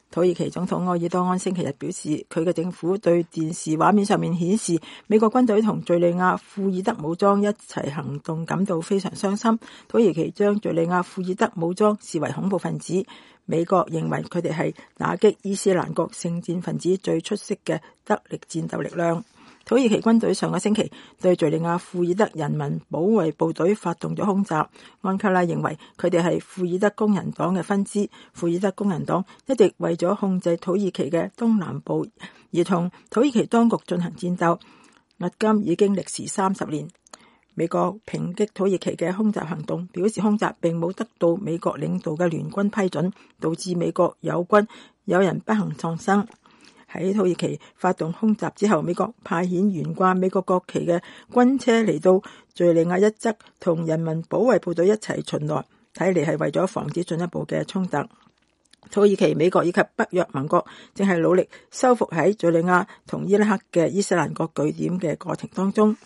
土耳其總統埃爾多安星期日表示，佢嘅政府對電視畫面上面顯示美國軍隊同敘利亞庫爾德武裝一齊行動感到非常傷心。土耳其將敘利亞庫爾德武裝視為恐怖分子，美國認為佢哋係打擊伊斯蘭國聖戰分子最出色嘅得力戰鬥力量。土耳其軍隊上個星期對敘利亞庫爾德人民保衛部隊發動咗空襲。安卡拉認為佢哋係庫爾德工人黨嘅分支。庫爾德工人黨一直為咗控制土耳其嘅東南部而同土耳其當局進行戰鬥，迄今已經歷時30年。美國抨擊土耳其嘅空襲行動，表示空襲並冇得到美國領導嘅聯軍批准，導致美國友軍有人不幸喪生。喺土耳其發動空襲之後，美國派遣懸掛美國國旗嘅軍車嚟到敘利亞一側，同人民保衛部隊一齊巡邏，睇嚟係為咗防止進一步嘅衝突。土耳其、美國以及北約盟國正係努力收復喺敘利亞同伊拉克嘅伊斯蘭國據點嘅過程當中。